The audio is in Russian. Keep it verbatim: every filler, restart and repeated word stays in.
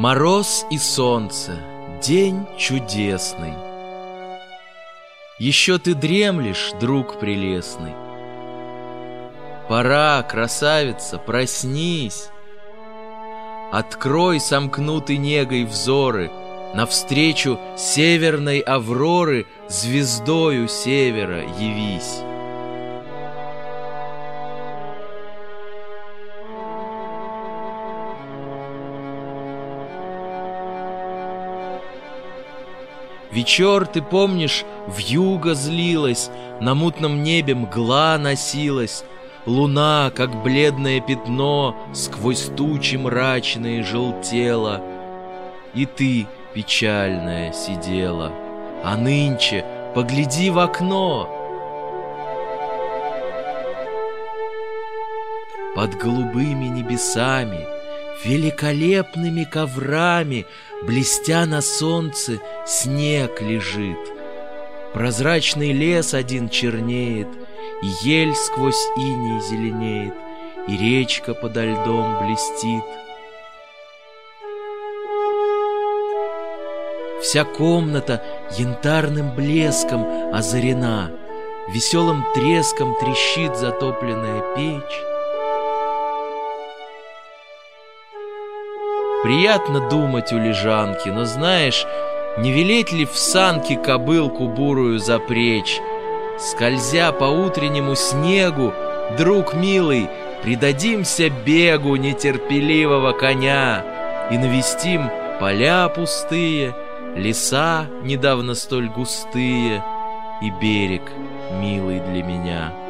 Мороз и солнце, день чудесный. Еще ты дремлешь, друг прелестный. Пора, красавица, проснись. Открой сомкнутой негой взоры, навстречу северной авроры звездою севера явись. Вечер, ты помнишь, вьюга злилась, на мутном небе мгла носилась, луна, как бледное пятно, сквозь тучи мрачные желтела, и ты, печальная, сидела. А нынче погляди в окно. Под голубыми небесами, великолепными коврами, блестя на солнце, снег лежит. Прозрачный лес один чернеет, и ель сквозь иней зеленеет, и речка подо льдом блестит. Вся комната янтарным блеском озарена, веселым треском трещит затопленная печь. Приятно думать у лежанки, но знаешь, не велеть ли в санки кобылку бурую запречь? Скользя по утреннему снегу, друг милый, предадимся бегу нетерпеливого коня и навестим поля пустые, леса недавно столь густые и берег, милый для меня.